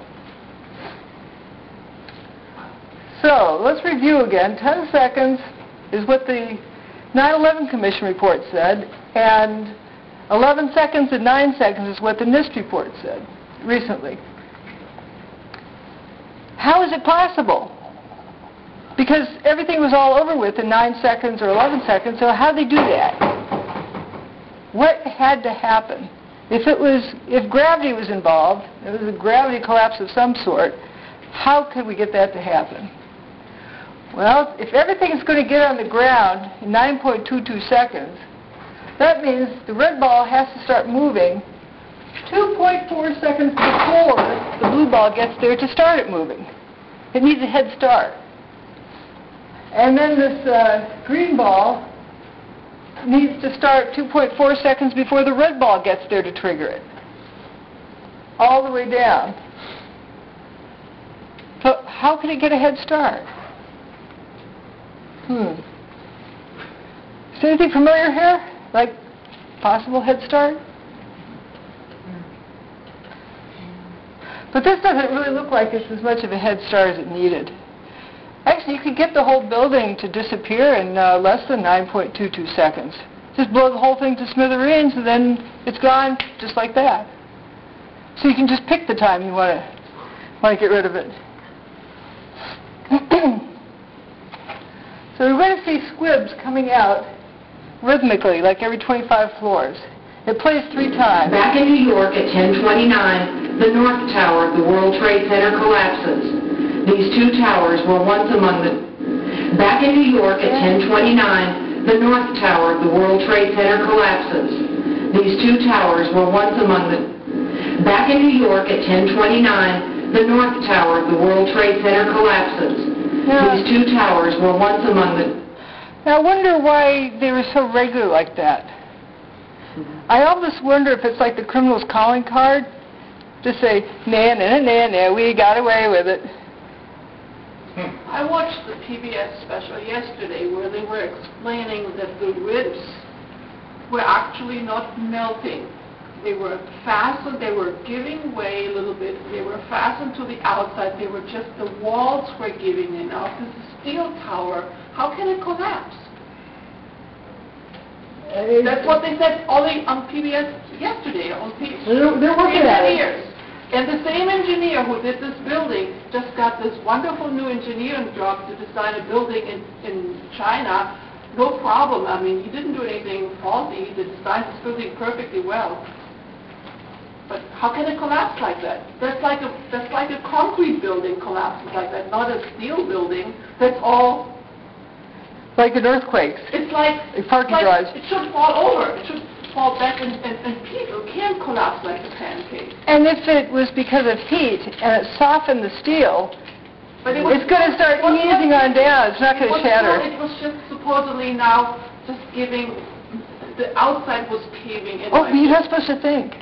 So, let's review again. 10 seconds is what the 9/11 Commission report said, and 11 seconds and 9 seconds is what the NIST report said recently. How is it possible? Because everything was all over with in 9 seconds or 11 seconds, so how did they do that? What had to happen? If gravity was involved, it was a gravity collapse of some sort, how could we get that to happen? Well, if everything is going to get on the ground in 9.22 seconds, that means the red ball has to start moving 2.4 seconds before the blue ball gets there to start it moving. It needs a head start. And then this green ball needs to start 2.4 seconds before the red ball gets there to trigger it. All the way down. So how can it get a head start? Is there anything familiar here? Like possible head start? But this doesn't really look like it's as much of a head start as it needed. Actually, you could get the whole building to disappear in less than 9.22 seconds. Just blow the whole thing to smithereens and then it's gone just like that. So you can just pick the time you want to get rid of it. So we're going to see squibs coming out rhythmically, like every 25 floors. It plays 3 times. Back in New York at 10:29, the North Tower of the World Trade Center collapses. These 2 towers were once among the... Back in New York at 10:29, the North Tower of the World Trade Center collapses. These 2 towers were once among the... Back in New York at 10:29, the North Tower of the World Trade Center collapses. These 2 towers were once among the... Now, I wonder why they were so regular like that. I almost wonder if it's like the criminal's calling card. Just say, nah, nah, nah, nah, we got away with it. I watched the PBS special yesterday where they were explaining that the ribs were actually not melting. They were fastened, they were giving way a little bit. They were fastened to the outside. They were just, the walls were giving in. Now, if this is a steel tower, how can it collapse? That's what they said only on PBS yesterday. They're working at it. And the same engineer who did this building just got this wonderful new engineering job to design a building in China. No problem. I mean, he didn't do anything faulty. He designed this building perfectly well. But how can it collapse like that? That's like a concrete building collapses like that, not a steel building. That's all. Like an earthquake. It's like parking garage. It should fall over. It should fall back, and people can't collapse like a pancake. And if it was because of heat and it softened the steel, it's going to start easing on down. It's not going to shatter. It was just supposedly now just giving, the outside was caving in. Oh, but you're not supposed to think.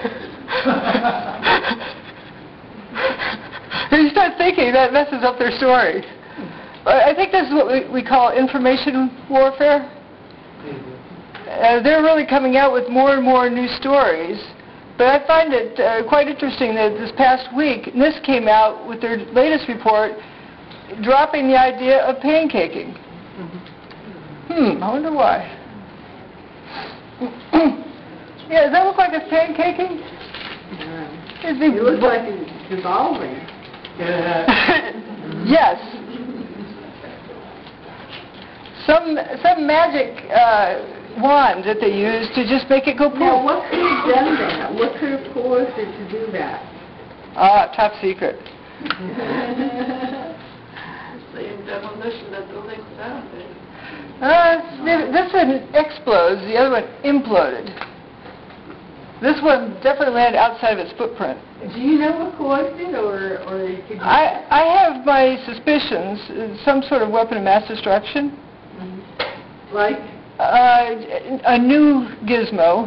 If you start thinking, that messes up their story. I think this is what we call information warfare. They're really coming out with more and more new stories. But I find it quite interesting that this past week, NIST came out with their latest report dropping the idea of pancaking. I wonder why. Yeah, does that look like it's pancaking? It looks like it's dissolving. Yes. Some magic wand that they use to just make it go poof. Now, what could have done that? What could have caused it to do that? Top secret. Same demolition that building's down there. This one explodes, the other one imploded. This one definitely landed outside of its footprint. Do you know what caused it, or could you... I have my suspicions, some sort of weapon of mass destruction. Like? A new gizmo